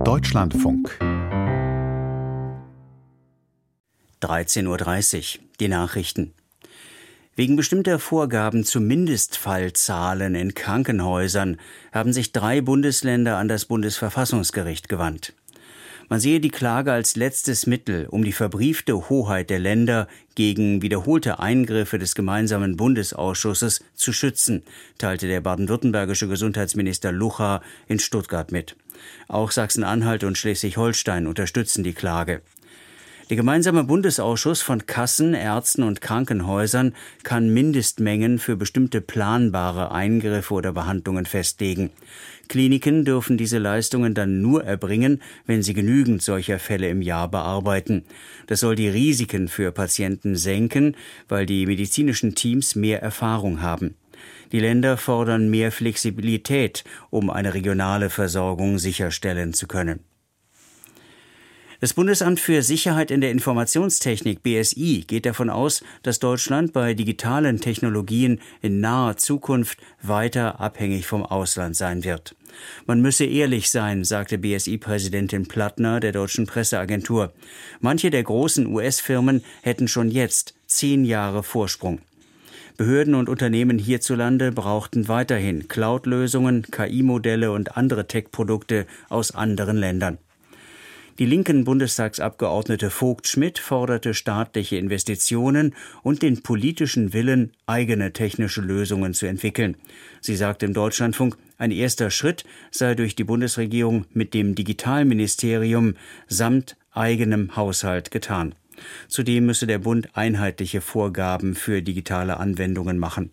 Deutschlandfunk 13:30 Uhr, die Nachrichten. Wegen bestimmter Vorgaben zu Mindestfallzahlen in Krankenhäusern haben sich 3 Bundesländer an das Bundesverfassungsgericht gewandt. Man sehe die Klage als letztes Mittel, um die verbriefte Hoheit der Länder gegen wiederholte Eingriffe des gemeinsamen Bundesausschusses zu schützen, teilte der baden-württembergische Gesundheitsminister Lucha in Stuttgart mit. Auch Sachsen-Anhalt und Schleswig-Holstein unterstützen die Klage. Der gemeinsame Bundesausschuss von Kassen, Ärzten und Krankenhäusern kann Mindestmengen für bestimmte planbare Eingriffe oder Behandlungen festlegen. Kliniken dürfen diese Leistungen dann nur erbringen, wenn sie genügend solcher Fälle im Jahr bearbeiten. Das soll die Risiken für Patienten senken, weil die medizinischen Teams mehr Erfahrung haben. Die Länder fordern mehr Flexibilität, um eine regionale Versorgung sicherstellen zu können. Das Bundesamt für Sicherheit in der Informationstechnik BSI geht davon aus, dass Deutschland bei digitalen Technologien in naher Zukunft weiter abhängig vom Ausland sein wird. Man müsse ehrlich sein, sagte BSI-Präsidentin Plattner der deutschen Presseagentur. Manche der großen US-Firmen hätten schon jetzt 10 Jahre Vorsprung. Behörden und Unternehmen hierzulande brauchten weiterhin Cloud-Lösungen, KI-Modelle und andere Tech-Produkte aus anderen Ländern. Die linken Bundestagsabgeordnete Vogt-Schmidt forderte staatliche Investitionen und den politischen Willen, eigene technische Lösungen zu entwickeln. Sie sagte im Deutschlandfunk, ein erster Schritt sei durch die Bundesregierung mit dem Digitalministerium samt eigenem Haushalt getan. Zudem müsse der Bund einheitliche Vorgaben für digitale Anwendungen machen.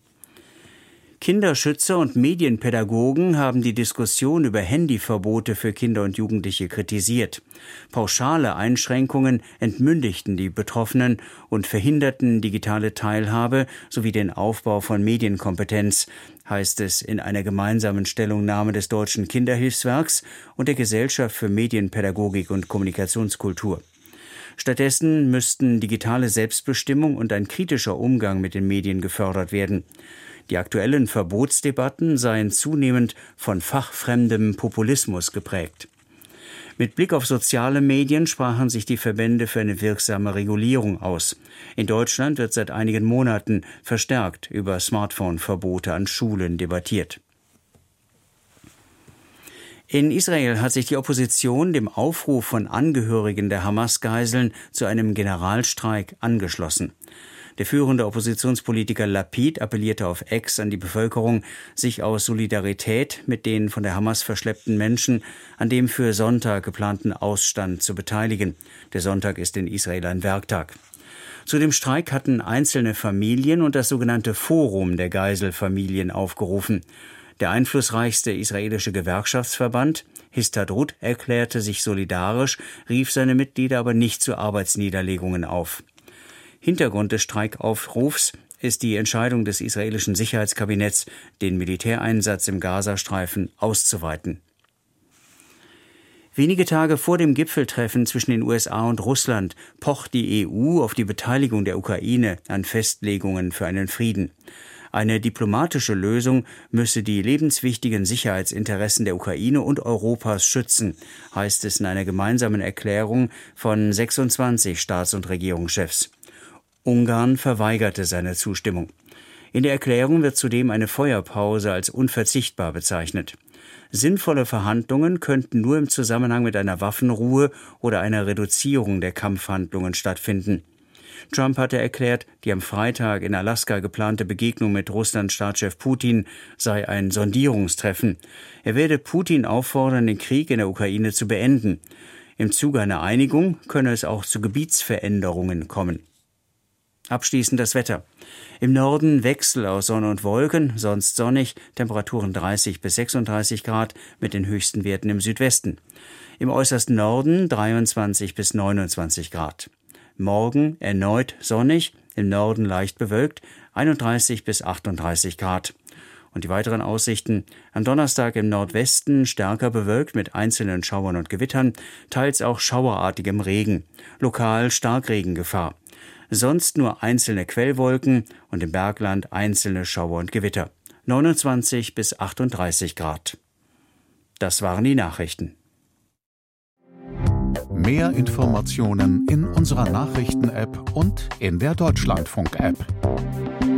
Kinderschützer und Medienpädagogen haben die Diskussion über Handyverbote für Kinder und Jugendliche kritisiert. Pauschale Einschränkungen entmündigten die Betroffenen und verhinderten digitale Teilhabe sowie den Aufbau von Medienkompetenz, heißt es in einer gemeinsamen Stellungnahme des Deutschen Kinderhilfswerks und der Gesellschaft für Medienpädagogik und Kommunikationskultur. Stattdessen müssten digitale Selbstbestimmung und ein kritischer Umgang mit den Medien gefördert werden. Die aktuellen Verbotsdebatten seien zunehmend von fachfremdem Populismus geprägt. Mit Blick auf soziale Medien sprachen sich die Verbände für eine wirksame Regulierung aus. In Deutschland wird seit einigen Monaten verstärkt über Smartphone-Verbote an Schulen debattiert. In Israel hat sich die Opposition dem Aufruf von Angehörigen der Hamas-Geiseln zu einem Generalstreik angeschlossen. Der führende Oppositionspolitiker Lapid appellierte auf X an die Bevölkerung, sich aus Solidarität mit den von der Hamas verschleppten Menschen an dem für Sonntag geplanten Ausstand zu beteiligen. Der Sonntag ist in Israel ein Werktag. Zu dem Streik hatten einzelne Familien und das sogenannte Forum der Geiselfamilien aufgerufen. Der einflussreichste israelische Gewerkschaftsverband, Histadrut, erklärte sich solidarisch, rief seine Mitglieder aber nicht zu Arbeitsniederlegungen auf. Hintergrund des Streikaufrufs ist die Entscheidung des israelischen Sicherheitskabinetts, den Militäreinsatz im Gazastreifen auszuweiten. Wenige Tage vor dem Gipfeltreffen zwischen den USA und Russland pocht die EU auf die Beteiligung der Ukraine an Festlegungen für einen Frieden. Eine diplomatische Lösung müsse die lebenswichtigen Sicherheitsinteressen der Ukraine und Europas schützen, heißt es in einer gemeinsamen Erklärung von 26 Staats- und Regierungschefs. Ungarn verweigerte seine Zustimmung. In der Erklärung wird zudem eine Feuerpause als unverzichtbar bezeichnet. Sinnvolle Verhandlungen könnten nur im Zusammenhang mit einer Waffenruhe oder einer Reduzierung der Kampfhandlungen stattfinden. Trump hatte erklärt, die am Freitag in Alaska geplante Begegnung mit Russlands Staatschef Putin sei ein Sondierungstreffen. Er werde Putin auffordern, den Krieg in der Ukraine zu beenden. Im Zuge einer Einigung könne es auch zu Gebietsveränderungen kommen. Abschließend das Wetter. Im Norden Wechsel aus Sonne und Wolken, sonst sonnig, Temperaturen 30 bis 36 Grad mit den höchsten Werten im Südwesten. Im äußersten Norden 23 bis 29 Grad. Morgen erneut sonnig, im Norden leicht bewölkt, 31 bis 38 Grad. Und die weiteren Aussichten: am Donnerstag im Nordwesten stärker bewölkt mit einzelnen Schauern und Gewittern, teils auch schauerartigem Regen. Lokal Starkregengefahr. Sonst nur einzelne Quellwolken und im Bergland einzelne Schauer und Gewitter. 29 bis 38 Grad. Das waren die Nachrichten. Mehr Informationen in unserer Nachrichten-App und in der Deutschlandfunk-App.